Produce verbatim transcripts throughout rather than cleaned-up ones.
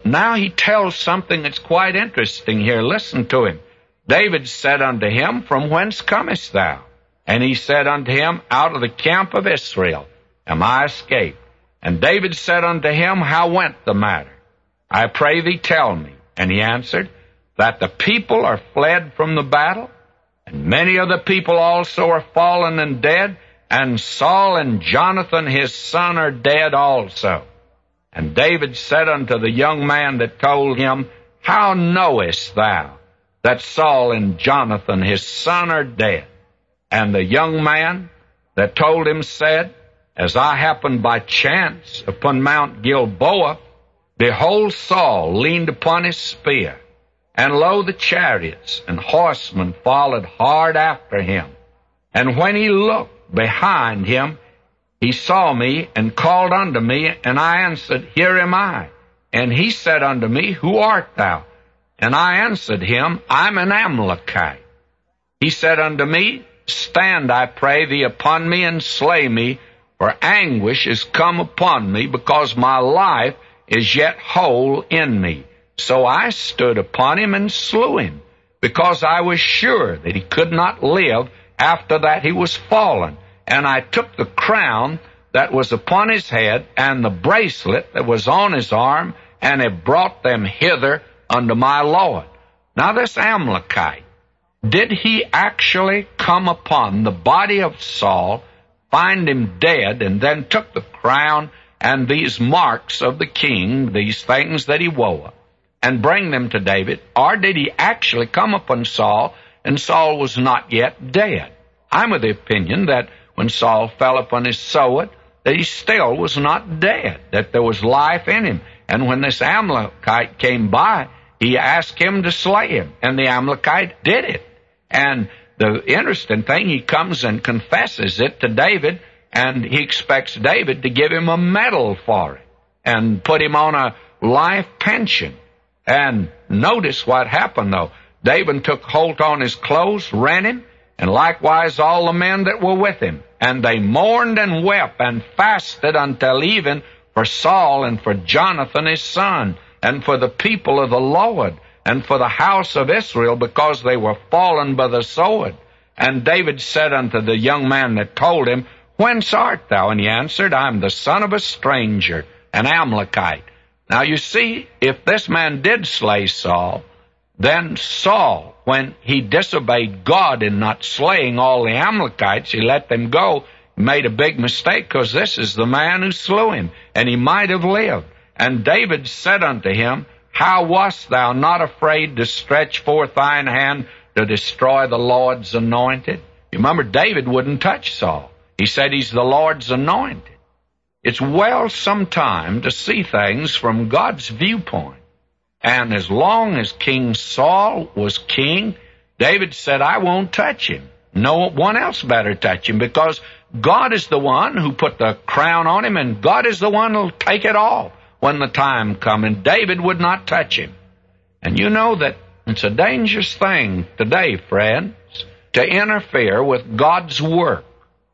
Now he tells something that's quite interesting here. Listen to him. David said unto him, From whence comest thou? And he said unto him, Out of the camp of Israel am I escaped. And David said unto him, How went the matter? I pray thee, tell me. And he answered, That the people are fled from the battle, and many of the people also are fallen and dead, and Saul and Jonathan his son are dead also. And David said unto the young man that told him, How knowest thou that Saul and Jonathan his son are dead? And the young man that told him said, As I happened by chance upon Mount Gilboa, behold, Saul leaned upon his spear, and lo, the chariots and horsemen followed hard after him. And when he looked behind him, he saw me and called unto me, and I answered, Here am I. And he said unto me, Who art thou? And I answered him, I'm an Amalekite. He said unto me, Stand, I pray thee, upon me, and slay me, for anguish is come upon me, because my life is yet whole in me. So I stood upon him and slew him, because I was sure that he could not live after that he was fallen. And I took the crown that was upon his head, and the bracelet that was on his arm, and have brought them hither unto my Lord. Now this Amalekite, did he actually come upon the body of Saul, find him dead, and then took the crown and these marks of the king, these things that he wore, and bring them to David? Or did he actually come upon Saul, and Saul was not yet dead? I'm of the opinion that when Saul fell upon his sword, that he still was not dead, that there was life in him. And when this Amalekite came by, he asked him to slay him, and the Amalekite did it. And the interesting thing, he comes and confesses it to David, and he expects David to give him a medal for it and put him on a life pension. And notice what happened, though. David took hold on his clothes, rent him, and likewise all the men that were with him. And they mourned and wept and fasted until even for Saul and for Jonathan his son, and for the people of the Lord, and for the house of Israel, because they were fallen by the sword. And David said unto the young man that told him, Whence art thou? And he answered, I am the son of a stranger, an Amalekite. Now you see, if this man did slay Saul, then Saul, when he disobeyed God in not slaying all the Amalekites, he let them go, made a big mistake, because this is the man who slew him, and he might have lived. And David said unto him, How wast thou not afraid to stretch forth thine hand to destroy the Lord's anointed? You remember, David wouldn't touch Saul. He said he's the Lord's anointed. It's well sometime to see things from God's viewpoint. And as long as King Saul was king, David said, I won't touch him. No one else better touch him, because God is the one who put the crown on him, and God is the one who'll take it off when the time comes. And David would not touch him. And you know that it's a dangerous thing today, friends, to interfere with God's work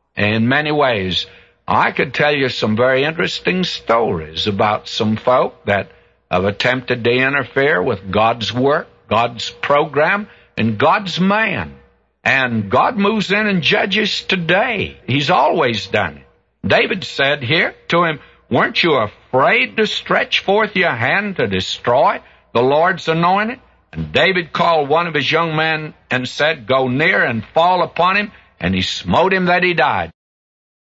in many ways. I could tell you some very interesting stories about some folk that have attempted to interfere with God's work, God's program, and God's man. And God moves in and judges today. He's always done it. David said here to him, Weren't you afraid to stretch forth your hand to destroy the Lord's anointed? And David called one of his young men and said, Go near and fall upon him. And he smote him that he died.